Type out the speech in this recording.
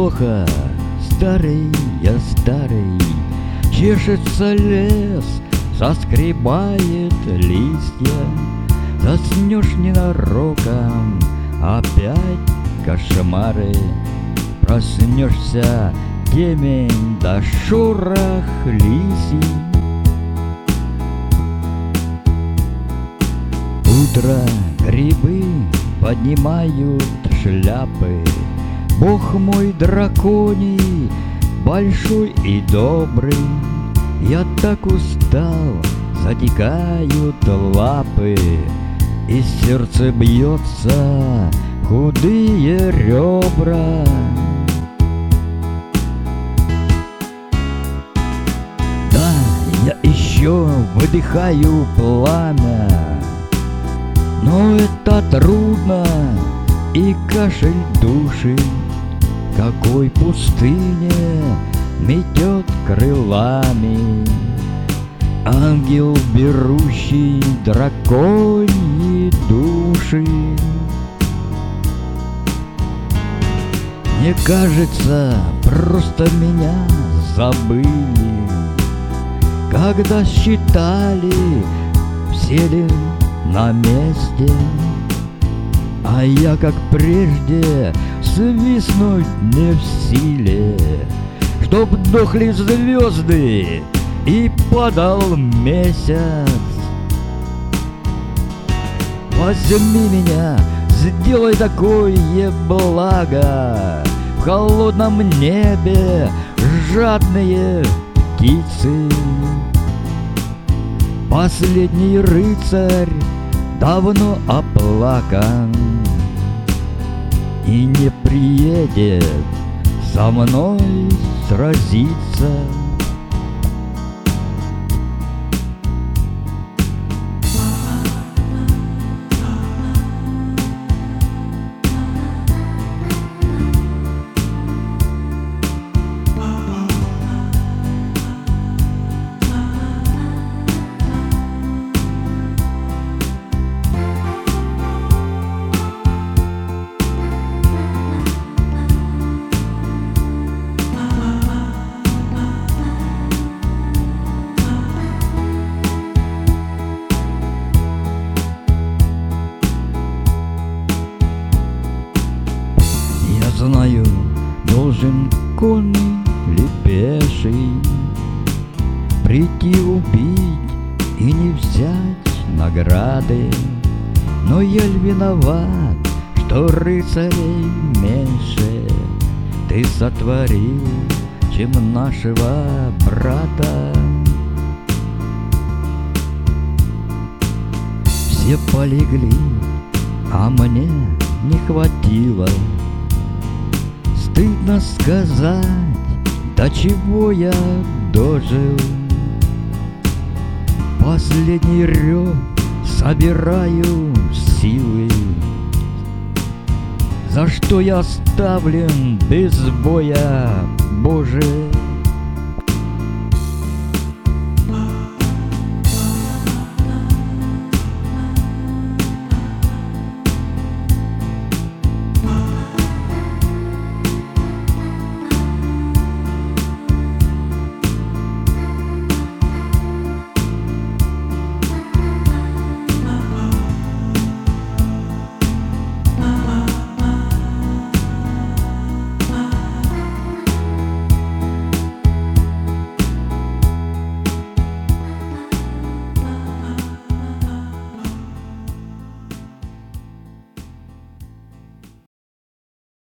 плохо, старый я старый. Чешется лес, соскребает листья. Заснешь ненароком, опять кошмары. Проснешься, темень да шорох лисий. Утро грибы поднимают шляпы. Бог мой драконий, большой и добрый. Я так устал, затекают лапы, и сердце бьется, худые ребра. Да, я еще выдыхаю пламя, но это трудно, и кашель души. Какой пустыне метет крылами ангел, берущий драконьи души. Мне кажется, просто меня забыли, когда считали, все ли на месте. А я, как прежде, свистнуть не в силе, чтоб дохли звезды и падал месяц. Возьми меня, сделай такое благо, в холодном небе жадные птицы. Последний рыцарь давно оплакан и не приедет со мной сразиться. Знаю, должен конный ли пеший прийти убить и не взять награды. Но я ль виноват, что рыцарей меньше ты сотворил, чем нашего брата? Все полегли, а мне не хватило. Стыдно сказать, до чего я дожил. Последний рев собираю силы, за что я оставлен без боя, Боже.